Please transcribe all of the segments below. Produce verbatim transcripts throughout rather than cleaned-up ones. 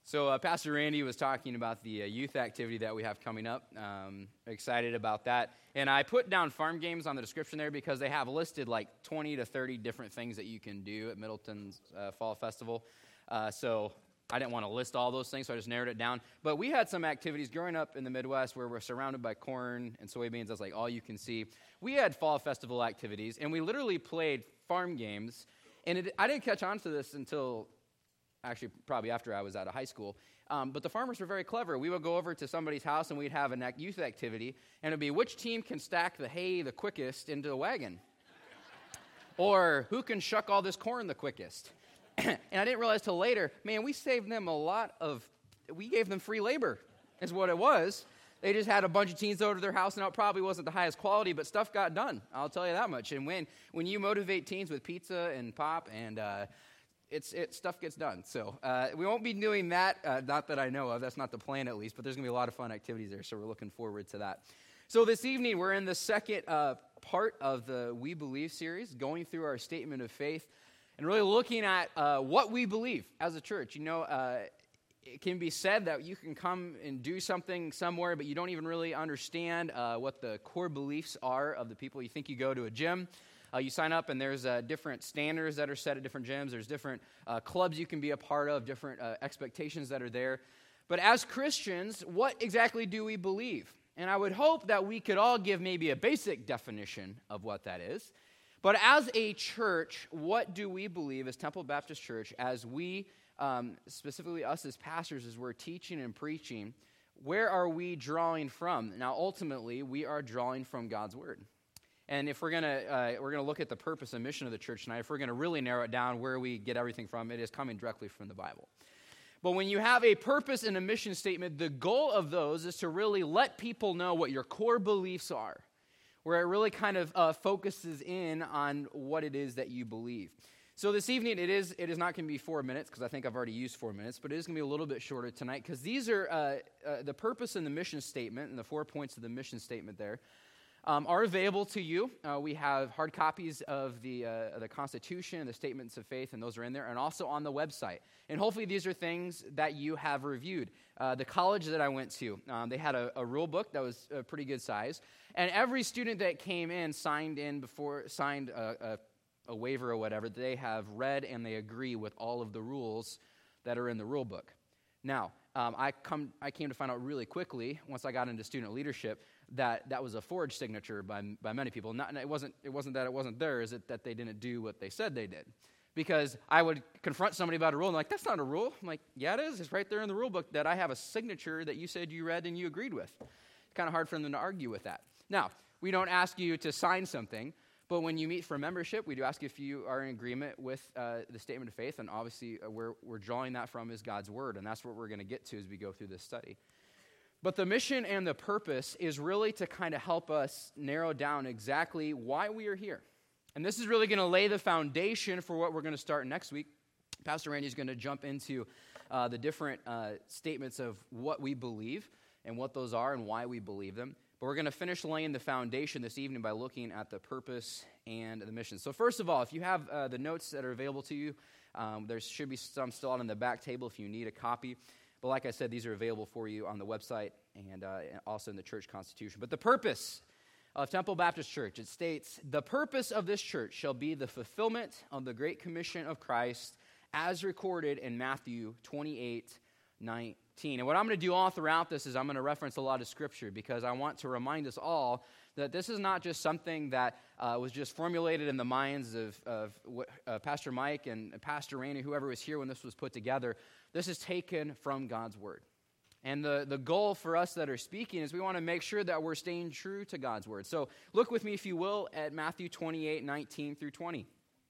So uh, Pastor Randy was talking about the uh, youth activity that we have coming up. Um, excited about that. And I put down farm games on the description there because they have listed like twenty to thirty different things that you can do at Middleton's uh, Fall Festival. Uh, so I didn't want to list all those things, so I just narrowed it down. But we had some activities growing up in the Midwest where we're surrounded by corn and soybeans. That's like all you can see. We had Fall Festival activities, and we literally played farm games. And it, I didn't catch on to this until... actually probably after I was out of high school, um, but the farmers were very clever. We would go over to somebody's house and we'd have a youth activity, and it'd be which team can stack the hay the quickest into the wagon, or who can shuck all this corn the quickest. And I didn't realize till later, man, we saved them a lot of, we gave them free labor is what it was. They just had a bunch of teens over to their house, and it probably wasn't the highest quality, but stuff got done. I'll tell you that much. And when, when you motivate teens with pizza and pop and uh, It's it stuff gets done. So uh, we won't be doing that, uh, not that I know of. That's not the plan, at least. But there's going to be a lot of fun activities there, so we're looking forward to that. So this evening, we're in the second uh, part of the We Believe series, going through our statement of faith and really looking at uh, what we believe as a church. You know, uh, it can be said that you can come and do something somewhere, but you don't even really understand uh, what the core beliefs are of the people. You think you go to a gym. Uh, you sign up, and there's uh, different standards that are set at different gyms. There's different uh, clubs you can be a part of, different uh, expectations that are there. But as Christians, what exactly do we believe? And I would hope that we could all give maybe a basic definition of what that is. But as a church, what do we believe as Temple Baptist Church, as we, um, specifically us as pastors, as we're teaching and preaching, where are we drawing from? Now, ultimately, we are drawing from God's Word. And if we're gonna uh, we're gonna look at the purpose and mission of the church tonight, if we're gonna really narrow it down where we get everything from, it is coming directly from the Bible. But when you have a purpose and a mission statement, the goal of those is to really let people know what your core beliefs are, where it really kind of uh, focuses in on what it is that you believe. So this evening, it is it is not going to be four minutes, because I think I've already used four minutes, but it is going to be a little bit shorter tonight, because these are uh, uh, the purpose and the mission statement, and the four points of the mission statement there, Um, are available to you. Uh, we have hard copies of the uh, the Constitution, the Statements of Faith, and those are in there, and also on the website. And hopefully these are things that you have reviewed. Uh, the college that I went to, um, they had a, a rule book that was a pretty good size, and every student that came in signed in before signed a, a, a waiver or whatever. They have read and they agree with all of the rules that are in the rule book. Now, um, I come I came to find out really quickly once I got into student leadership that that was a forged signature by by many people. Not, it wasn't it wasn't that it wasn't theirs, it that they didn't do what they said they did. Because I would confront somebody about a rule, and they're like, that's not a rule. I'm like, yeah, it is. It's right there in the rule book that I have a signature that you said you read and you agreed with. It's kind of hard for them to argue with that. Now, we don't ask you to sign something, but when you meet for membership, we do ask if you are in agreement with uh, the statement of faith, and obviously uh, where we're drawing that from is God's Word, and that's what we're going to get to as we go through this study. But the mission and the purpose is really to kind of help us narrow down exactly why we are here. And this is really going to lay the foundation for what we're going to start next week. Pastor Randy is going to jump into uh, the different uh, statements of what we believe and what those are and why we believe them. But we're going to finish laying the foundation this evening by looking at the purpose and the mission. So first of all, if you have uh, the notes that are available to you, um, there should be some still out on the back table if you need a copy. But like I said, these are available for you on the website and uh, also in the church constitution. But the purpose of Temple Baptist Church, it states, the purpose of this church shall be the fulfillment of the Great Commission of Christ as recorded in Matthew twenty-eight nineteen. And what I'm going to do all throughout this is I'm going to reference a lot of Scripture, because I want to remind us all that this is not just something that uh, was just formulated in the minds of, of uh, Pastor Mike and Pastor Randy, whoever was here when this was put together. This is taken from God's Word. And the, the goal for us that are speaking is we want to make sure that we're staying true to God's Word. So look with me, if you will, at Matthew twenty-eight nineteen through twenty.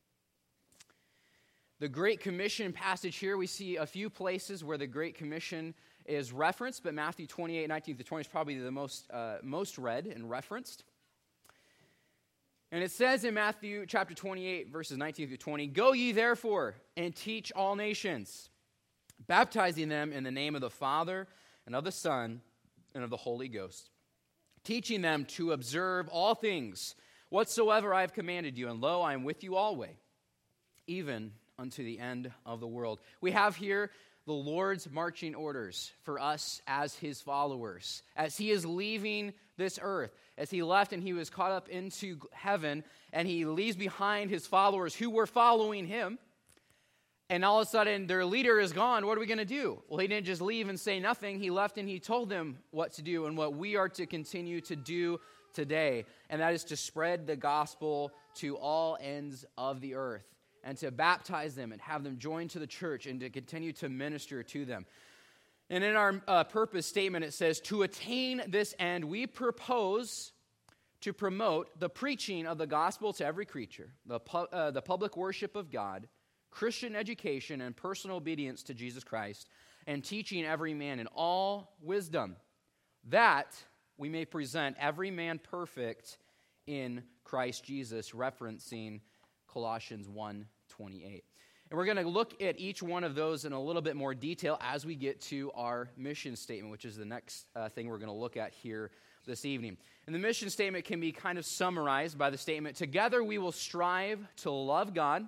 The Great Commission passage here, we see a few places where the Great Commission is referenced, but Matthew twenty-eight nineteen through twenty is probably the most, uh, most read and referenced. And it says in Matthew chapter twenty-eight, verses nineteen through twenty, "Go ye therefore and teach all nations, baptizing them in the name of the Father and of the Son and of the Holy Ghost, teaching them to observe all things whatsoever I have commanded you. And lo, I am with you always, even unto the end of the world." We have here the Lord's marching orders for us as his followers. As he is leaving this earth, as he left and he was caught up into heaven, and he leaves behind his followers who were following him, and all of a sudden their leader is gone, what are we going to do? Well, he didn't just leave and say nothing. He left and he told them what to do and what we are to continue to do today, and that is to spread the gospel to all ends of the earth, and to baptize them and have them join to the church and to continue to minister to them. And in our uh, purpose statement, it says, to attain this end, we propose to promote the preaching of the gospel to every creature, the, pu- uh, the public worship of God, Christian education, and personal obedience to Jesus Christ, and teaching every man in all wisdom, that we may present every man perfect in Christ Jesus, referencing Colossians one twenty-eight. And we're going to look at each one of those in a little bit more detail as we get to our mission statement, which is the next uh, thing we're going to look at here this evening. And the mission statement can be kind of summarized by the statement, together we will strive to love God,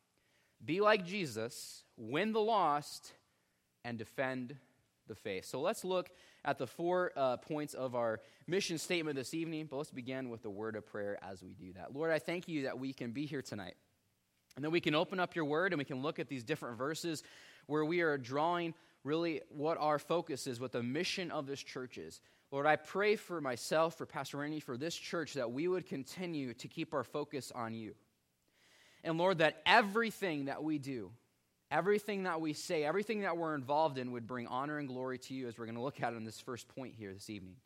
be like Jesus, win the lost, and defend the faith. So let's look at the four uh, points of our mission statement this evening, but let's begin with the word of prayer as we do that. Lord, I thank you that we can be here tonight, and that we can open up your word and we can look at these different verses where we are drawing really what our focus is, what the mission of this church is. Lord, I pray for myself, for Pastor Randy, for this church, that we would continue to keep our focus on you. And Lord, that everything that we do, everything that we say, everything that we're involved in would bring honor and glory to you, as we're going to look at in this first point here this evening.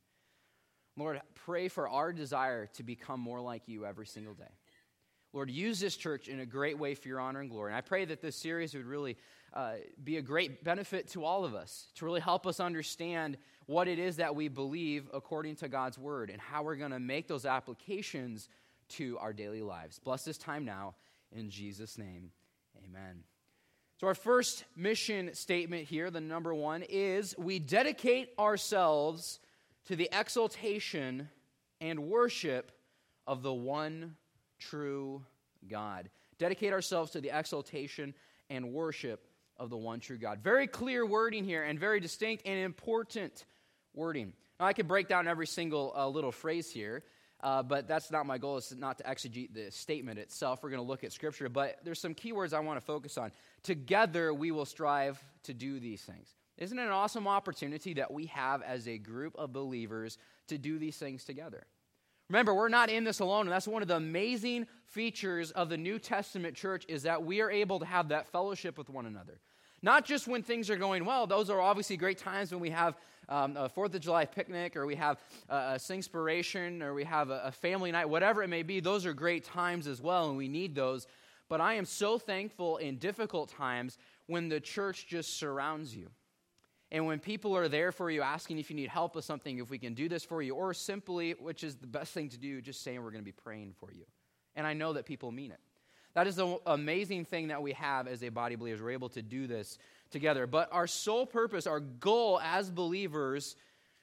Lord, pray for our desire to become more like you every single day. Lord, use this church in a great way for your honor and glory. And I pray that this series would really uh, be a great benefit to all of us, to really help us understand what it is that we believe according to God's word and how we're going to make those applications to our daily lives. Bless this time now. In Jesus' name, amen. So our first mission statement here, the number one, is we dedicate ourselves to the exaltation and worship of the one true God. Dedicate ourselves to the exaltation and worship of the one true God. Very clear wording here, and very distinct and important wording. Now, I could break down every single uh, little phrase here, uh, but that's not my goal. It's not to exegete the statement itself. We're going to look at Scripture, but there's some key words I want to focus on. Together, we will strive to do these things. Isn't it an awesome opportunity that we have as a group of believers to do these things together? Remember, we're not in this alone, and that's one of the amazing features of the New Testament church, is that we are able to have that fellowship with one another. Not just when things are going well. Those are obviously great times when we have um, a fourth of July picnic, or we have a, a Singspiration, or we have a, a family night, whatever it may be. Those are great times as well, and we need those. But I am so thankful in difficult times when the church just surrounds you. And when people are there for you, asking if you need help with something, if we can do this for you, or simply, which is the best thing to do, just saying we're going to be praying for you. And I know that people mean it. That is the amazing thing that we have as a body of believers. We're able to do this together. But our sole purpose, our goal as believers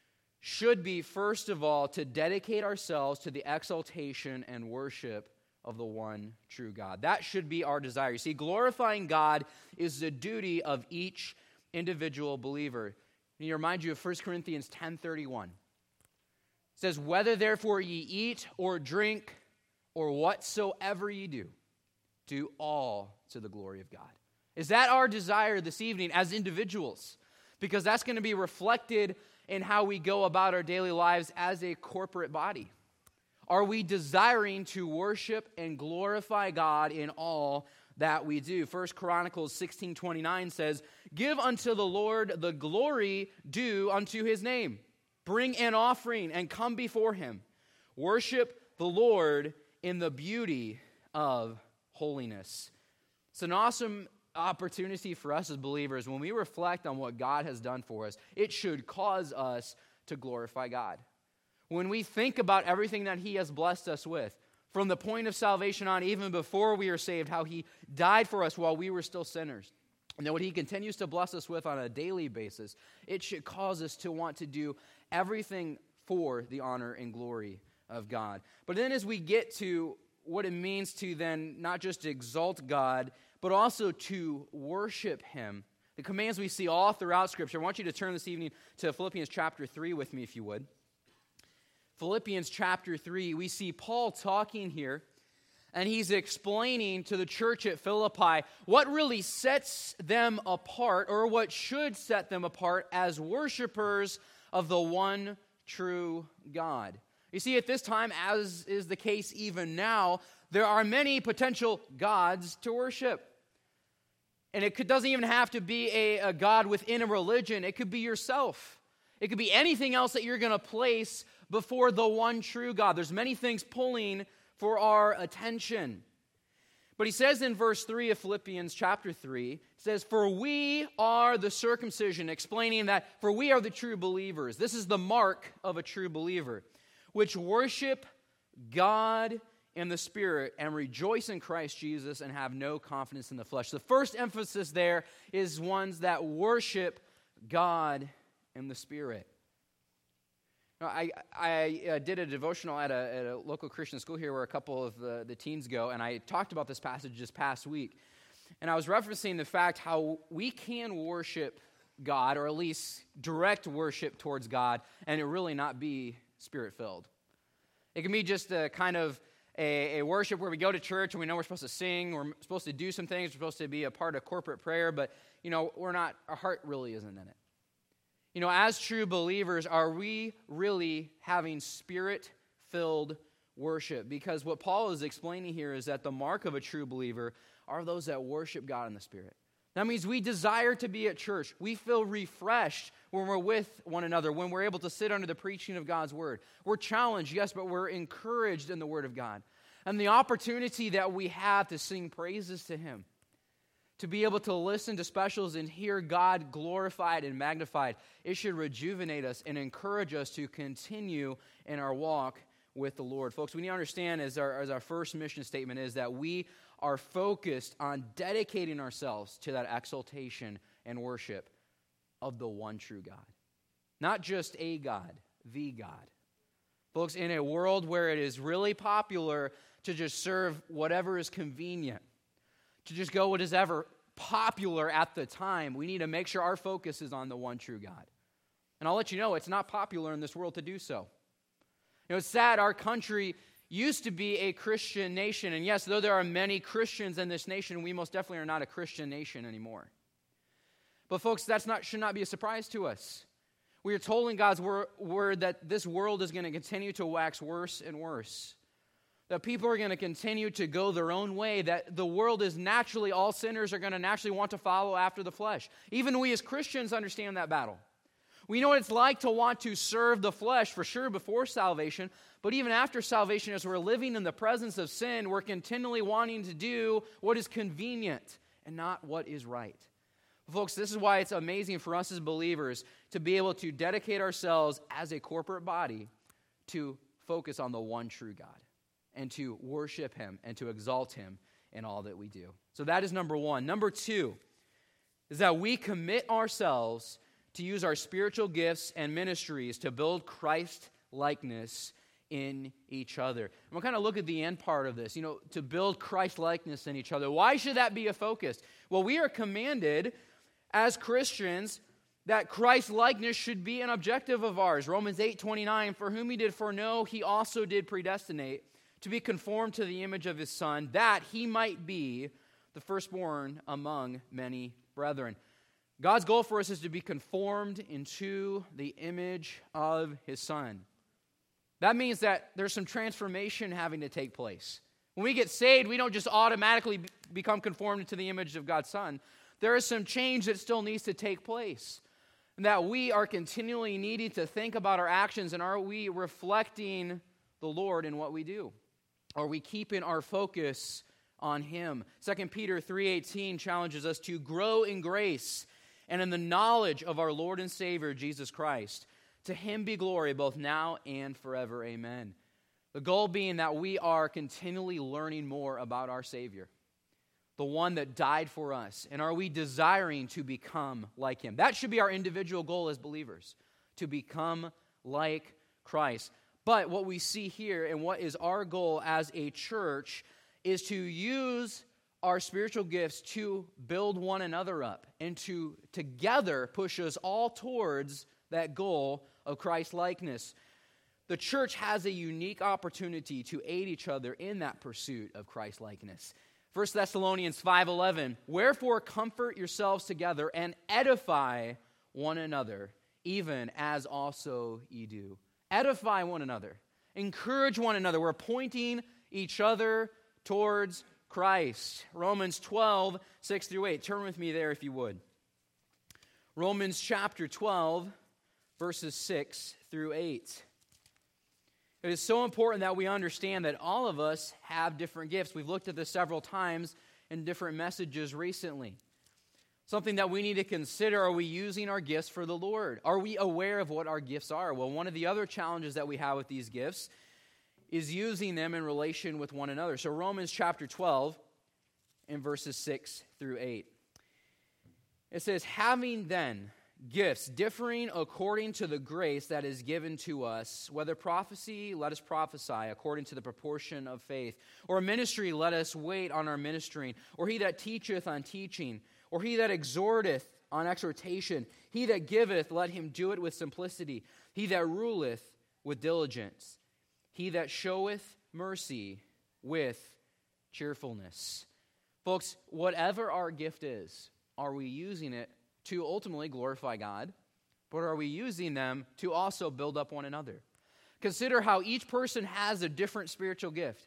should be, first of all, to dedicate ourselves to the exaltation and worship of the one true God. That should be our desire. You see, glorifying God is the duty of each individual believer. Let me remind you of First Corinthians ten thirty-one. It says, whether therefore ye eat or drink or whatsoever ye do, do all to the glory of God. Is that our desire this evening as individuals? Because that's going to be reflected in how we go about our daily lives as a corporate body. Are we desiring to worship and glorify God in all that we do? First Chronicles sixteen twenty-nine says, give unto the Lord the glory due unto his name. Bring an offering and come before him. Worship the Lord in the beauty of holiness. It's an awesome opportunity for us as believers. When we reflect on what God has done for us, it should cause us to glorify God. When we think about everything that he has blessed us with, from the point of salvation on, even before we are saved, how he died for us while we were still sinners, and then what he continues to bless us with on a daily basis, it should cause us to want to do everything for the honor and glory of God. But then as we get to what it means to then not just exalt God, but also to worship him, The commands we see all throughout Scripture. I want you to turn this evening to Philippians chapter three with me, if you would. Philippians chapter three, we see Paul talking here, and he's explaining to the church at Philippi what really sets them apart, or what should set them apart as worshipers of the one true God. You see, at this time, as is the case even now, there are many potential gods to worship. And it could, doesn't even have to be a, a God within a religion. It could be yourself. It could be anything else that you're going to place before the one true God. There's many things pulling for our attention. But he says in verse three of Philippians chapter three, it says, "For we are the circumcision," explaining that for we are the true believers. This is the mark of a true believer, which worship God in the Spirit and rejoice in Christ Jesus and have no confidence in the flesh. The first emphasis there is ones that worship God in the Spirit. Now, I, I uh, did a devotional at a, at a local Christian school here where a couple of the, the teens go, and I talked about this passage this past week. And I was referencing the fact how we can worship God, or at least direct worship towards God, and it really not be Spirit-filled. It can be just a kind of A, a worship where we go to church and we know we're supposed to sing, we're supposed to do some things, we're supposed to be a part of corporate prayer, but, you know, we're not, our heart really isn't in it. You know, as true believers, are we really having Spirit-filled worship? Because what Paul is explaining here is that the mark of a true believer are those that worship God in the Spirit. That means we desire to be at church. We feel refreshed when we're with one another, when we're able to sit under the preaching of God's Word. We're challenged, yes, but we're encouraged in the Word of God. And the opportunity that we have to sing praises to Him, to be able to listen to specials and hear God glorified and magnified, it should rejuvenate us and encourage us to continue in our walk with the Lord. Folks, we need to understand, as our, as our first mission statement is, that we are focused on dedicating ourselves to that exaltation and worship of the one true God. Not just a God, the God. Folks, in a world where it is really popular to just serve whatever is convenient, to just go what is ever popular at the time, we need to make sure our focus is on the one true God. And I'll let you know, it's not popular in this world to do so. You know, it's sad, our country used to be a Christian nation, and yes, though there are many Christians in this nation, we most definitely are not a Christian nation anymore. But folks, that's not should not be a surprise to us. We are told in God's wor- word that this world is going to continue to wax worse and worse. That people are going to continue to go their own way, that the world is naturally, all sinners are going to naturally want to follow after the flesh. Even we as Christians understand that battle. We know what it's like to want to serve the flesh, for sure, before salvation, but even after salvation, as we're living in the presence of sin, we're continually wanting to do what is convenient and not what is right. Folks, this is why it's amazing for us as believers to be able to dedicate ourselves as a corporate body to focus on the one true God and to worship Him and to exalt Him in all that we do. So that is number one. Number two is that we commit ourselves to use our spiritual gifts and ministries to build Christ-likeness in each other. And we'll kind of look at the end part of this, you know, to build Christ-likeness in each other. Why should that be a focus? Well, we are commanded as Christians that Christ-likeness should be an objective of ours. Romans eight twenty-nine, "For whom He did foreknow, He also did predestinate to be conformed to the image of His Son, that He might be the firstborn among many brethren." God's goal for us is to be conformed into the image of His Son. That means that there's some transformation having to take place. When we get saved, we don't just automatically become conformed to the image of God's Son. There is some change that still needs to take place. And that we are continually needing to think about our actions, and are we reflecting the Lord in what we do? Are we keeping our focus on Him? Second Peter three eighteen challenges us to grow in grace and in the knowledge of our Lord and Savior, Jesus Christ. To Him be glory both now and forever. Amen. The goal being that we are continually learning more about our Savior, the one that died for us. And are we desiring to become like Him? That should be our individual goal as believers, to become like Christ. But what we see here and what is our goal as a church is to use our spiritual gifts to build one another up and to together push us all towards that goal of Christ-likeness. The church has a unique opportunity to aid each other in that pursuit of Christ-likeness. First Thessalonians five eleven, wherefore comfort yourselves together and edify one another, even as also ye do. Edify one another. Encourage one another. We're pointing each other towards Christ. Romans twelve, six through eight. Turn with me there if you would. Romans chapter twelve, verses six through eight. It is so important that we understand that all of us have different gifts. We've looked at this several times in different messages recently. Something that we need to consider, are we using our gifts for the Lord? Are we aware of what our gifts are? Well, one of the other challenges that we have with these gifts is using them in relation with one another. So Romans chapter twelve, in verses six through eight. It says, having then gifts differing according to the grace that is given to us, whether prophecy, let us prophesy according to the proportion of faith, or ministry, let us wait on our ministering, or he that teacheth on teaching, or he that exhorteth on exhortation, he that giveth, let him do it with simplicity, he that ruleth with diligence, he that showeth mercy with cheerfulness. Folks, whatever our gift is, are we using it to ultimately glorify God, but are we using them to also build up one another? Consider how each person has a different spiritual gift.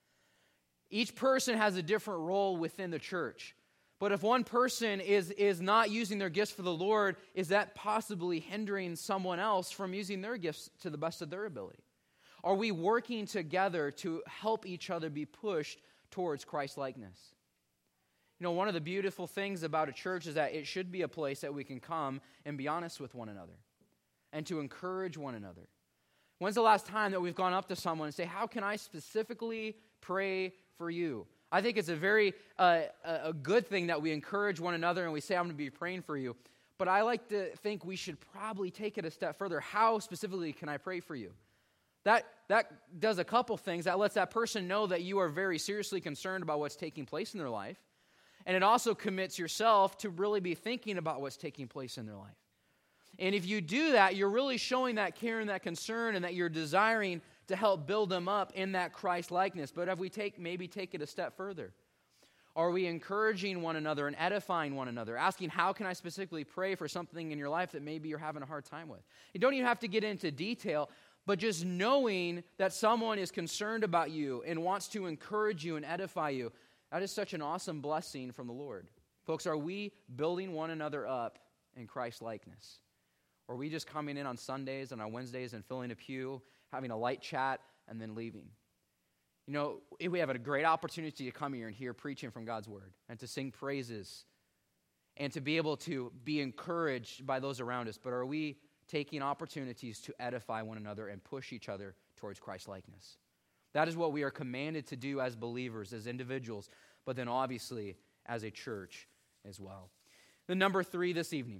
Each person has a different role within the church. But if one person is, is not using their gifts for the Lord, is that possibly hindering someone else from using their gifts to the best of their ability? Are we working together to help each other be pushed towards Christ-likeness? You know, one of the beautiful things about a church is that it should be a place that we can come and be honest with one another and to encourage one another. When's the last time that we've gone up to someone and say, how can I specifically pray for you? I think it's a very uh, a good thing that we encourage one another and we say, I'm going to be praying for you. But I like to think we should probably take it a step further. How specifically can I pray for you? That, that does a couple things. That lets that person know that you are very seriously concerned about what's taking place in their life. And it also commits yourself to really be thinking about what's taking place in their life. And if you do that, you're really showing that care and that concern and that you're desiring to help build them up in that Christ-likeness. But if we take maybe take it a step further, are we encouraging one another and edifying one another, asking how can I specifically pray for something in your life that maybe you're having a hard time with? You don't even have to get into detail, but just knowing that someone is concerned about you and wants to encourage you and edify you, that is such an awesome blessing from the Lord. Folks, are we building one another up in Christ-likeness? Or are we just coming in on Sundays and on Wednesdays and filling a pew, having a light chat, and then leaving? You know, we have a great opportunity to come here and hear preaching from God's Word and to sing praises and to be able to be encouraged by those around us. But are we taking opportunities to edify one another and push each other towards Christ-likeness? That is what we are commanded to do as believers, as individuals, but then obviously as a church as well. The number three this evening,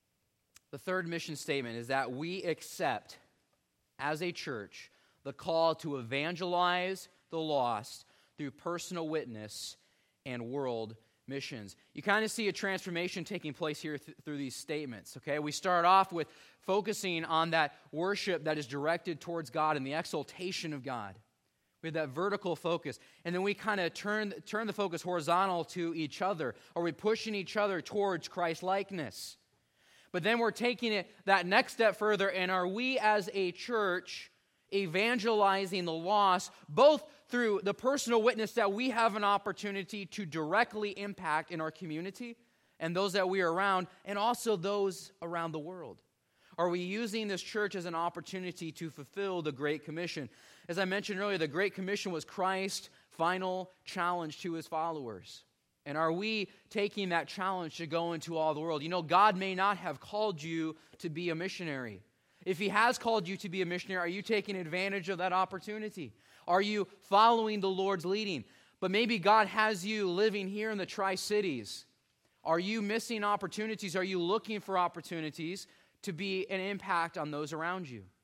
the third mission statement is that we accept as a church the call to evangelize the lost through personal witness and world missions. You kind of see a transformation taking place here th- through these statements, okay? We start off with focusing on that worship that is directed towards God and the exaltation of God. We have that vertical focus. And then we kind of turn, turn the focus horizontal to each other. Are we pushing each other towards Christ-likeness? But then we're taking it that next step further, and are we as a church evangelizing the lost, both through the personal witness that we have an opportunity to directly impact in our community and those that we are around, and also those around the world? Are we using this church as an opportunity to fulfill the Great Commission? As I mentioned earlier, the Great Commission was Christ's final challenge to his followers. And are we taking that challenge to go into all the world? You know, God may not have called you to be a missionary. If he has called you to be a missionary, are you taking advantage of that opportunity? Are you following the Lord's leading? But maybe God has you living here in the Tri-Cities. Are you missing opportunities? Are you looking for opportunities to be an impact on those around you?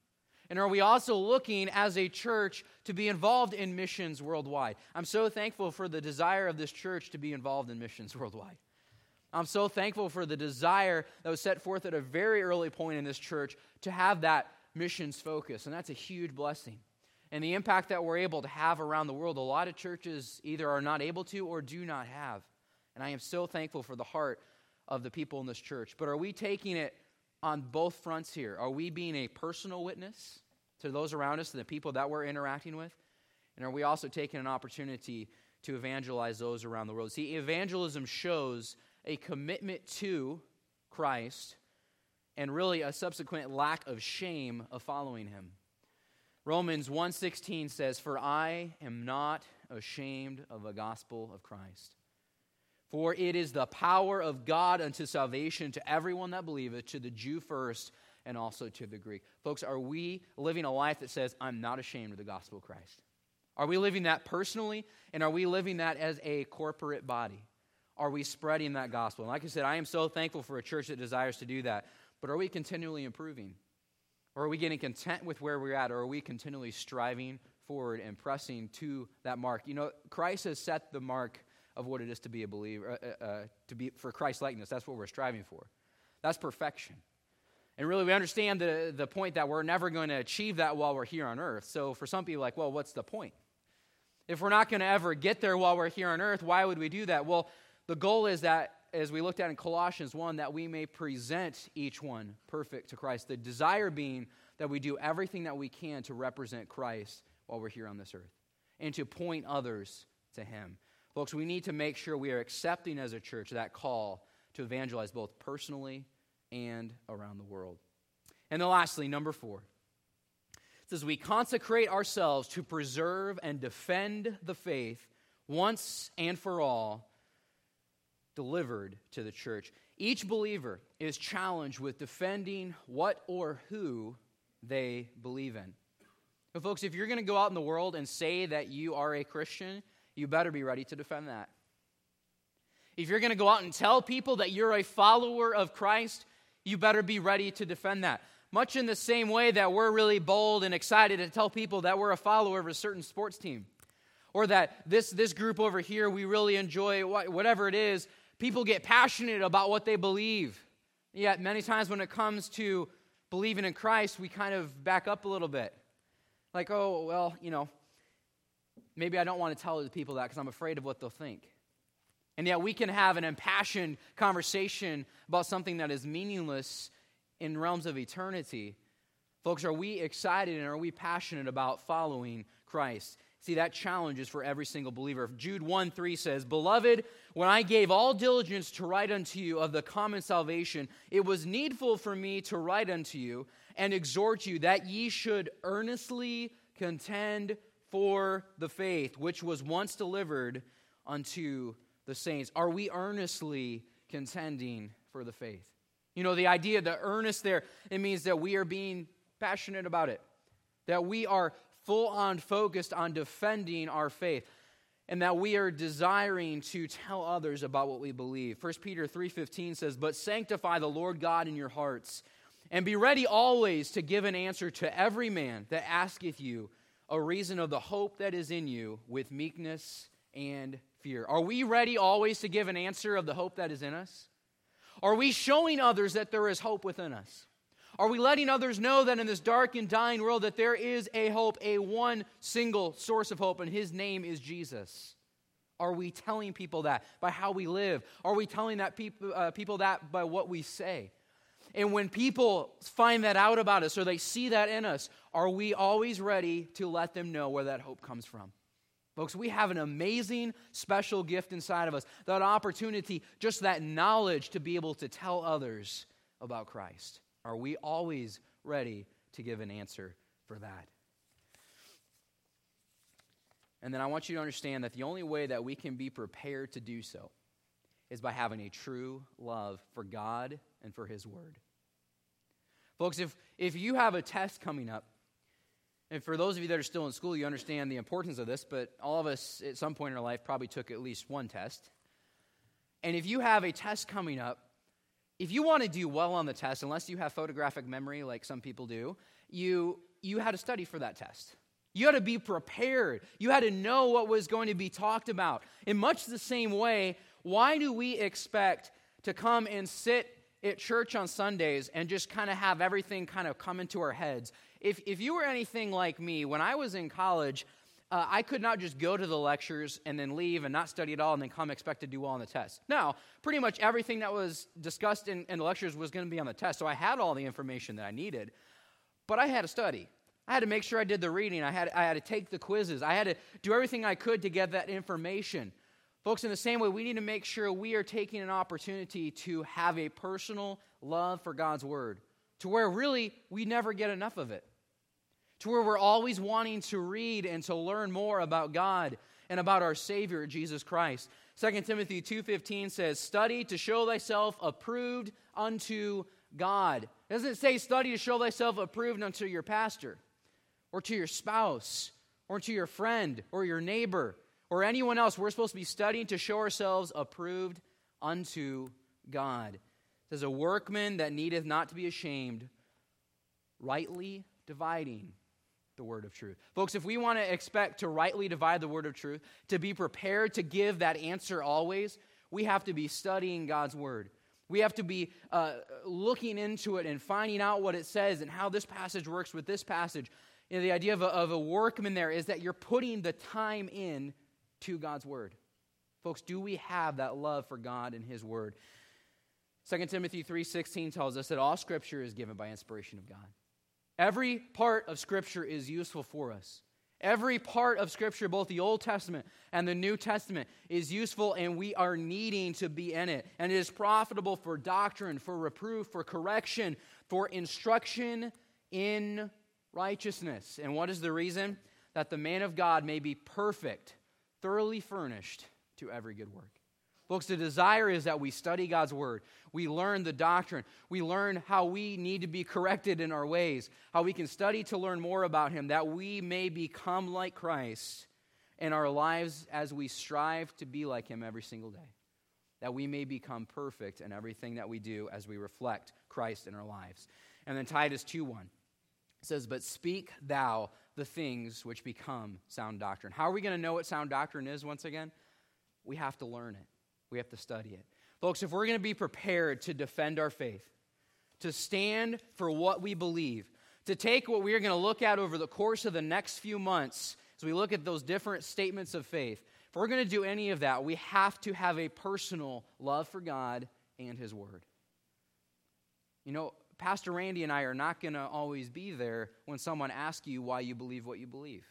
And are we also looking as a church to be involved in missions worldwide? I'm so thankful for the desire of this church to be involved in missions worldwide. I'm so thankful for the desire that was set forth at a very early point in this church to have that missions focus. And that's a huge blessing. And the impact that we're able to have around the world, a lot of churches either are not able to or do not have. And I am so thankful for the heart of the people in this church. But are we taking it on both fronts here? Are we being a personal witness to those around us and the people that we're interacting with? And are we also taking an opportunity to evangelize those around the world? See, evangelism shows a commitment to Christ and really a subsequent lack of shame of following him. Romans one sixteen says, "For I am not ashamed of the gospel of Christ. For it is the power of God unto salvation to everyone that believeth, to the Jew first, and also to the Greek." Folks, are we living a life that says, I'm not ashamed of the gospel of Christ? Are we living that personally, and are we living that as a corporate body? Are we spreading that gospel? And like I said, I am so thankful for a church that desires to do that, but are we continually improving? Or are we getting content with where we're at, or are we continually striving forward and pressing to that mark? You know, Christ has set the mark of what it is to be a believer, uh, uh, to be for Christ likeness. That's what we're striving for. That's perfection. And really, we understand the, the point that we're never going to achieve that while we're here on earth. So for some people, like, well, what's the point? If we're not going to ever get there while we're here on earth, why would we do that? Well, the goal is that, as we looked at in Colossians one, that we may present each one perfect to Christ. The desire being that we do everything that we can to represent Christ while we're here on this earth and to point others to him. Folks, we need to make sure we are accepting as a church that call to evangelize both personally and around the world. And then lastly, number four, it says we consecrate ourselves to preserve and defend the faith once and for all delivered to the church. Each believer is challenged with defending what or who they believe in. But folks, if you're going to go out in the world and say that you are a Christian, you better be ready to defend that. If you're going to go out and tell people that you're a follower of Christ, you better be ready to defend that. Much in the same way that we're really bold and excited to tell people that we're a follower of a certain sports team, or that this, this group over here, we really enjoy, whatever it is. People get passionate about what they believe. Yet many times when it comes to believing in Christ, we kind of back up a little bit. Like, oh, well, you know, maybe I don't want to tell the people that because I'm afraid of what they'll think. And yet we can have an impassioned conversation about something that is meaningless in realms of eternity. Folks, are we excited and are we passionate about following Christ? See, that challenge is for every single believer. Jude one three says, "Beloved, when I gave all diligence to write unto you of the common salvation, it was needful for me to write unto you and exhort you that ye should earnestly contend for the faith, which was once delivered unto the saints." Are we earnestly contending for the faith? You know, the idea, the earnest there, it means that we are being passionate about it, that we are full-on focused on defending our faith, and that we are desiring to tell others about what we believe. First Peter three fifteen says, "But sanctify the Lord God in your hearts, and be ready always to give an answer to every man that asketh you a reason of the hope that is in you with meekness and fear." Are we ready always to give an answer of the hope that is in us? Are we showing others that there is hope within us? Are we letting others know that in this dark and dying world that there is a hope, a one single source of hope, and his name is Jesus? Are we telling people that by how we live? Are we telling that people, uh, people that by what we say? And when people find that out about us or they see that in us, are we always ready to let them know where that hope comes from? Folks, we have an amazing special gift inside of us, that opportunity, just that knowledge to be able to tell others about Christ. Are we always ready to give an answer for that? And then I want you to understand that the only way that we can be prepared to do so is by having a true love for God and for His Word. Folks, if, if you have a test coming up, and for those of you that are still in school, you understand the importance of this, but all of us at some point in our life probably took at least one test. And if you have a test coming up, if you want to do well on the test, unless you have photographic memory like some people do, you you had to study for that test. You had to be prepared. You had to know what was going to be talked about. In much the same way, why do we expect to come and sit at church on Sundays and just kind of have everything kind of come into our heads? If if you were anything like me, when I was in college, uh, I could not just go to the lectures and then leave and not study at all and then come expect to do well on the test. No, pretty much everything that was discussed in, in the lectures was going to be on the test, so I had all the information that I needed, but I had to study. I had to make sure I did the reading. I had, I had to take the quizzes. I had to do everything I could to get that information. Folks, in the same way, we need to make sure we are taking an opportunity to have a personal love for God's Word, to where really we never get enough of it, to where we're always wanting to read and to learn more about God and about our Savior, Jesus Christ. Second Timothy two fifteen says, study to show thyself approved unto God. It doesn't say study to show thyself approved unto your pastor, or to your spouse, or to your friend, or your neighbor, or anyone else. We're supposed to be studying to show ourselves approved unto God. It says, a workman that needeth not to be ashamed, rightly dividing the word of truth. Folks, if we want to expect to rightly divide the word of truth, to be prepared to give that answer always, we have to be studying God's word. We have to be uh, looking into it and finding out what it says and how this passage works with this passage. You know, the idea of a, of a workman there is that you're putting the time in to God's word. Folks, do we have that love for God and his word? Second Timothy three sixteen tells us that all Scripture is given by inspiration of God. Every part of Scripture is useful for us. Every part of Scripture, both the Old Testament and the New Testament, is useful, and we are needing to be in it. And it is profitable for doctrine, for reproof, for correction, for instruction in righteousness. And what is the reason? That the man of God may be perfect, thoroughly furnished to every good work. Folks, the desire is that we study God's word. We learn the doctrine. We learn how we need to be corrected in our ways, how we can study to learn more about him, that we may become like Christ in our lives as we strive to be like him every single day, that we may become perfect in everything that we do as we reflect Christ in our lives. And then Titus two one says, but speak thou the things which become sound doctrine. How are we going to know what sound doctrine is once again? We have to learn it. We have to study it. Folks, if we're going to be prepared to defend our faith, to stand for what we believe, to take what we're going to look at over the course of the next few months as we look at those different statements of faith, if we're going to do any of that, we have to have a personal love for God and his word. You know, Pastor Randy and I are not going to always be there when someone asks you why you believe what you believe.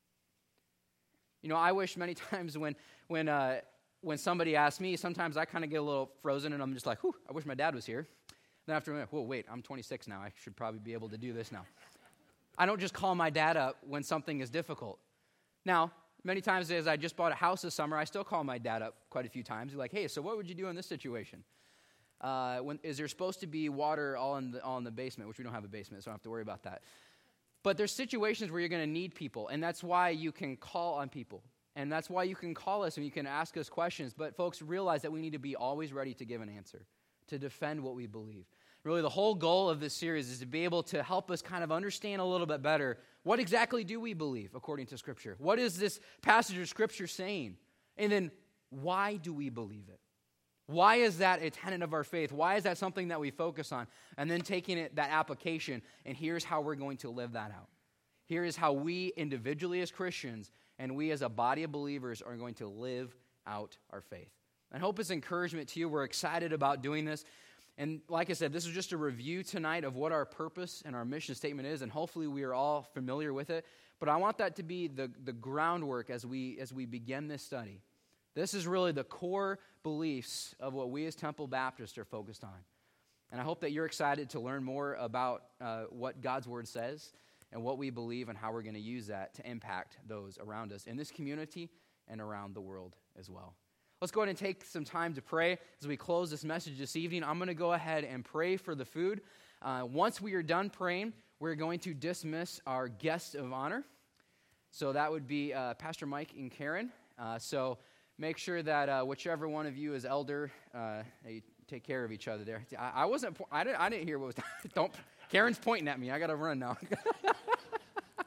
You know, I wish many times when when uh, when somebody asks me, sometimes I kind of get a little frozen and I'm just like, whew, I wish my dad was here. Then after a minute, whoa, wait, I'm twenty-six now. I should probably be able to do this now. I don't just call my dad up when something is difficult. Now, many times as I just bought a house this summer, I still call my dad up quite a few times. He's like, hey, so what would you do in this situation? Uh, when, is there supposed to be water all in, the, all in the basement, which we don't have a basement, so I don't have to worry about that. But there's situations where you're going to need people, and that's why you can call on people. And that's why you can call us and you can ask us questions. But folks, realize that we need to be always ready to give an answer, to defend what we believe. Really, the whole goal of this series is to be able to help us kind of understand a little bit better what exactly do we believe according to Scripture? What is this passage of Scripture saying? And then why do we believe it? Why is that a tenet of our faith? Why is that something that we focus on? And then taking it, that application, and here's how we're going to live that out. Here is how we individually as Christians and we as a body of believers are going to live out our faith. I hope it's encouragement to you. We're excited about doing this. And like I said, this is just a review tonight of what our purpose and our mission statement is, and hopefully we are all familiar with it. But I want that to be the, the groundwork as we as we begin this study. This is really the core beliefs of what we as Temple Baptists are focused on. And I hope that you're excited to learn more about uh, what God's Word says and what we believe and how we're going to use that to impact those around us in this community and around the world as well. Let's go ahead and take some time to pray as we close this message this evening. I'm going to go ahead and pray for the food. Uh, once we are done praying, we're going to dismiss our guests of honor. So that would be uh, Pastor Mike and Karen. Uh, so make sure that uh, whichever one of you is elder, uh, you take care of each other there. I, I wasn't. I didn't. I didn't hear what was. Don't. Karen's pointing at me. I got to run now.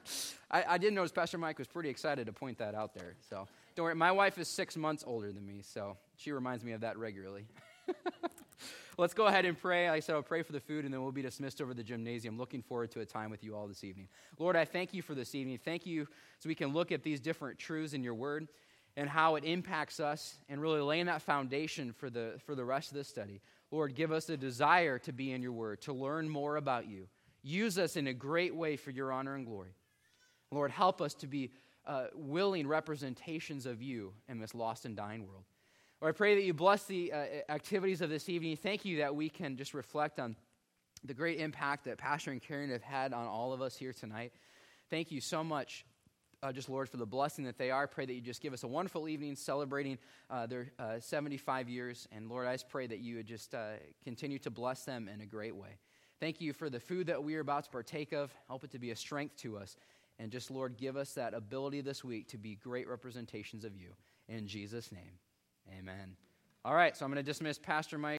I, I did notice Pastor Mike was pretty excited to point that out there. So don't worry. My wife is six months older than me, so she reminds me of that regularly. Let's go ahead and pray. Like I said, I'll pray for the food, and then we'll be dismissed over the gymnasium. Looking forward to a time with you all this evening. Lord, I thank you for this evening. Thank you so we can look at these different truths in your word and how it impacts us and really laying that foundation for the, for the rest of this study. Lord, give us a desire to be in your word, to learn more about you. Use us in a great way for your honor and glory. Lord, help us to be uh, willing representations of you in this lost and dying world. Lord, I pray that you bless the uh, activities of this evening. Thank you that we can just reflect on the great impact that Pastor and Karen have had on all of us here tonight. Thank you so much, uh, just Lord, for the blessing that they are. I pray that you just give us a wonderful evening celebrating uh, their uh, seventy-five years. And Lord, I just pray that you would just uh, continue to bless them in a great way. Thank you for the food that we are about to partake of. Help it to be a strength to us. And just, Lord, give us that ability this week to be great representations of you. In Jesus' name. Amen. All right, so I'm going to dismiss Pastor Mike.